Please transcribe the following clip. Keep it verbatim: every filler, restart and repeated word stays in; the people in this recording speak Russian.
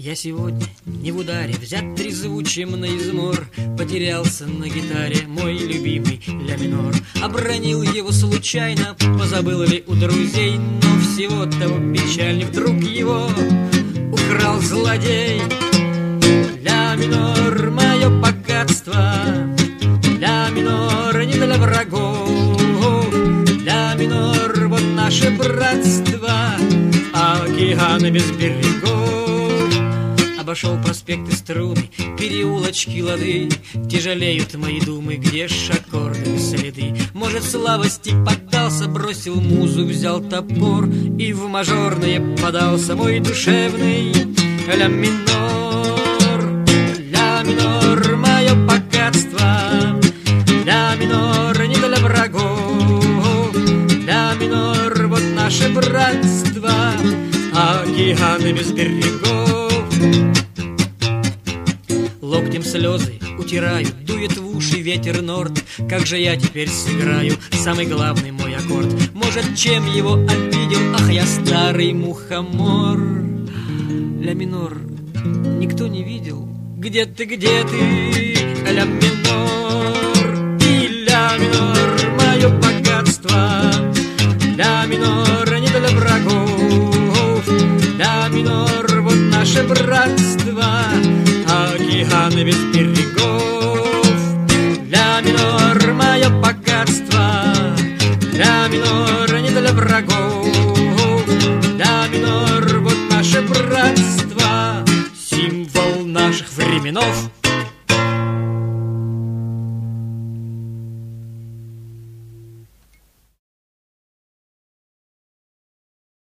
Я сегодня не в ударе, взят трезвучим на измор. Потерялся на гитаре мой любимый ля минор. Обронил его случайно, позабыл ли у друзей, но всего того печальней вдруг его украл злодей. Ля минор, мое богатство, ля минор не для врагов, ля минор вот наше братство, океаны без берегов. Обошел проспекты струны, переулочки лады, тяжелеют мои думы, где ж аккорды следы. Может, слабости поддался, бросил музу, взял топор и в мажорное подался мой душевный ля минор. Ля минор, мое богатство, ля минор не для врагов, ля минор вот наше братство, океаны без берегов. Локтем слезы утираю, дует в уши ветер норд. Как же я теперь сыграю самый главный мой аккорд? Может, чем его обидел? Ах, я старый мухомор. Ля минор никто не видел. Где ты, где ты? Ля минор. И ля минор мое богатство, ля минор не для врагов, ля минор вот наше братство, океаны без берегов.